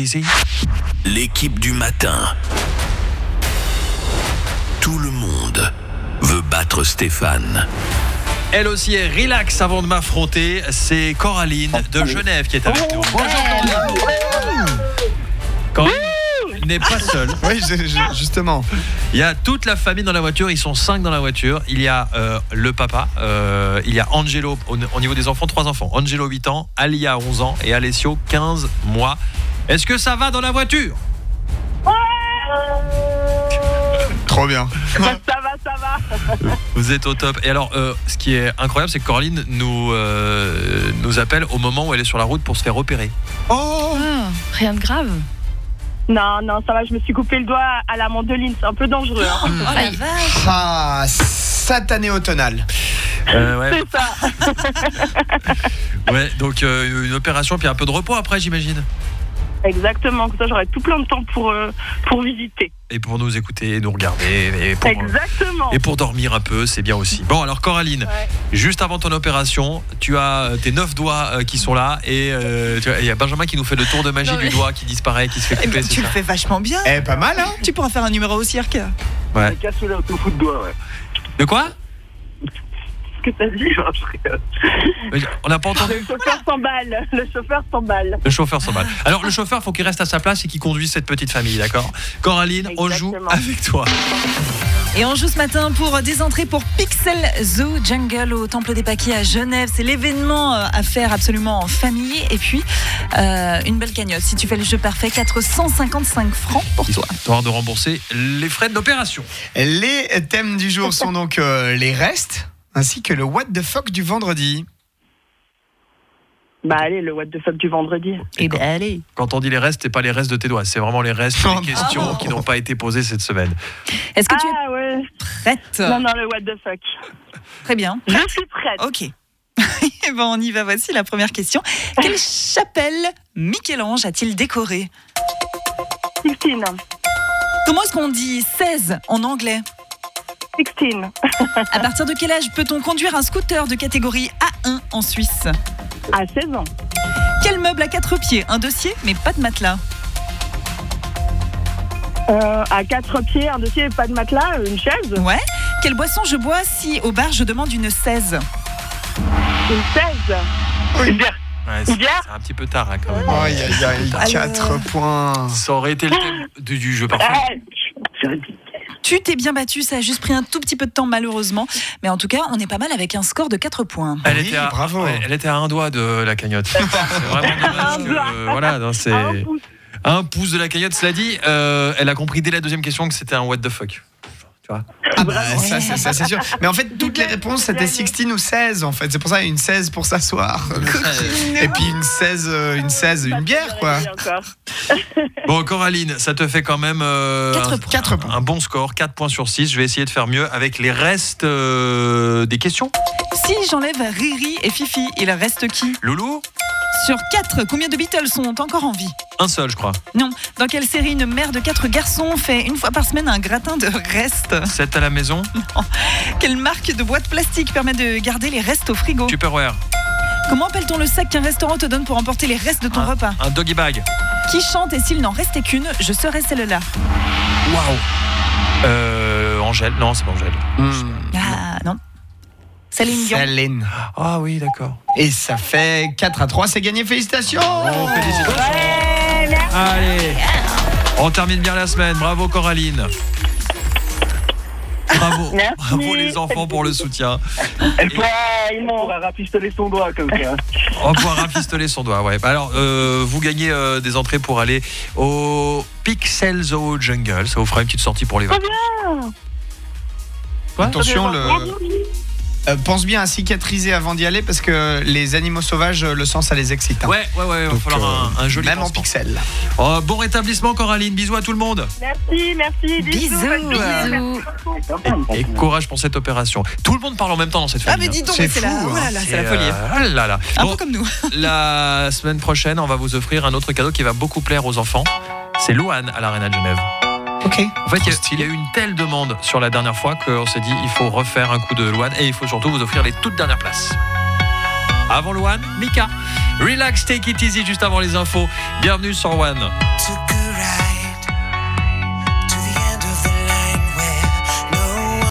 easy. L'équipe du matin. Tout le monde veut battre Stéphane. Elle aussi est relax avant de m'affronter. C'est Coraline de Genève qui est avec nous. Bonjour Coraline. Coraline n'est pas seule. Oui, justement. Il y a toute la famille dans la voiture. Ils sont 5 dans la voiture. Il y a le papa. Il y a Angelo, au niveau des enfants, 3 enfants. Angelo, 8 ans. Alia, 11 ans. Et Alessio, 15 mois. Est-ce que ça va dans la voiture ? Trop bien. Ça va. Vous êtes au top. Et alors, ce qui est incroyable, c'est que Coraline nous appelle au moment où elle est sur la route pour se faire repérer. Oh, Rien de grave. Non, ça va, je me suis coupé le doigt à la mandoline, c'est un peu dangereux. Hein. Oh la vache. satané automnal. Ouais. C'est ça. Ouais, donc une opération, puis un peu de repos après, j'imagine. Exactement, comme ça j'aurai tout plein de temps pour visiter. Et pour nous écouter, nous regarder, Exactement. et pour dormir un peu, c'est bien aussi. Bon, alors Coraline, juste avant ton opération, tu as tes 9 doigts qui sont là, et il y a Benjamin qui nous fait le tour de magie du doigt qui disparaît, qui se fait couper. Tu le fais vachement bien. Pas mal, hein. Tu pourras faire un numéro au cirque. Ouais. Casse-le un coup de doigt, ouais. De quoi ? Qu'est-ce que t'as dit ? On n'a pas entendu. Le chauffeur s'emballe. Le chauffeur s'emballe. Alors le chauffeur, faut qu'il reste à sa place et qu'il conduise cette petite famille, d'accord ? Coraline, on joue avec toi. Et on joue ce matin pour des entrées pour Pixel Zoo Jungle au Temple des Paquis à Genève. C'est l'événement à faire absolument en famille. Et puis, une belle cagnotte. Si tu fais le jeu parfait, 455 francs pour toi. Histoire de rembourser les frais de l'opération. Les thèmes du jour sont donc les restes, ainsi que le what the fuck du vendredi. Bah allez, le what the fuck du vendredi. Et ben allez. Quand on dit les restes, c'est pas les restes de tes doigts, c'est vraiment les restes des questions qui n'ont pas été posées cette semaine. Est-ce que tu ouais. es prête ? Non, le what the fuck. Très bien. Je suis prête. Ok. Et ben on y va, voici la première question. Quelle chapelle Michel-Ange a-t-il décorée ? 16. Comment est-ce qu'on dit 16 en anglais ? 16. À partir de quel âge peut-on conduire un scooter de catégorie A1 en Suisse ? À 16 ans. Quel meuble à 4 pieds ? Un dossier, mais pas de matelas. À 4 pieds, un dossier, pas de matelas, une chaise. Ouais. Quelle boisson je bois si au bar je demande une 16 ? Une 16. Une bière. Ouais, c'est un petit peu tard hein, quand même. Aïe, 4 points. Ça aurait été le thème du jeu parfait. Tu t'es bien battu, ça a juste pris un tout petit peu de temps malheureusement. Mais en tout cas, on est pas mal avec un score de 4 points. Bravo. Elle était à un doigt de la cagnotte. C'est vraiment dommage que, voilà, non, c'est un pouce de la cagnotte. Cela dit, elle a compris dès la deuxième question que c'était un what the fuck. Tu vois ? Ah bah ça c'est sûr. Mais en fait toutes les réponses c'était 16 ou 16 en fait. C'est pour ça une 16 pour s'asseoir. Et puis une 16 une bière quoi. Bon Coraline, ça te fait quand même 4 points. Un bon score, 4 points sur 6. Je vais essayer de faire mieux avec les restes des questions. Si j'enlève Riri et Fifi, il reste qui ? Loulou ? Sur 4, combien de Beatles sont encore en vie ? Un seul je crois. Non. Dans quelle série une mère de 4 garçons fait une fois par semaine un gratin de restes ? 7 à la maison. Non. Quelle marque de boîte plastique permet de garder les restes au frigo ? Tupperware. Comment appelle-t-on le sac qu'un restaurant te donne pour emporter les restes de ton repas ? Un doggy bag. Qui chante et s'il n'en restait qu'une, je serais celle-là ? Waouh. Angèle. Non, c'est pas Angèle. Ah non. Céline Dion. Céline. Ah oui, d'accord. Et ça fait 4-3, c'est gagné, félicitations. Félicitations. Allez. On termine bien la semaine. Bravo Coraline. Bravo les enfants pour le soutien. Elle pourra rafistoler son doigt comme ça. On pourra rafistoler son doigt, ouais. Alors, vous gagnez des entrées pour aller au Pixel Zoo Jungle. Ça vous fera une petite sortie pour les vacances. Quoi ? Attention, pense bien à cicatriser avant d'y aller parce que les animaux sauvages, le sang, ça les excite. Hein. Ouais, il va falloir un joli même pansement. en pixels. Oh, bon rétablissement Coraline, bisous à tout le monde. Merci. Bisous. Et courage pour cette opération. Tout le monde parle en même temps dans cette famille. Ah mais dis donc, C'est c'est fou, la, hein. oh là là, c'est la folie. Un peu comme nous. La semaine prochaine, on va vous offrir un autre cadeau qui va beaucoup plaire aux enfants. C'est Louane à l'Arena de Genève. Ok. En fait, il y a eu une telle demande sur la dernière fois qu'on s'est dit il faut refaire un coup de Louane et il faut surtout vous offrir les toutes dernières places. Avant Louane, Mika Relax, take it easy juste avant les infos. Bienvenue sur One.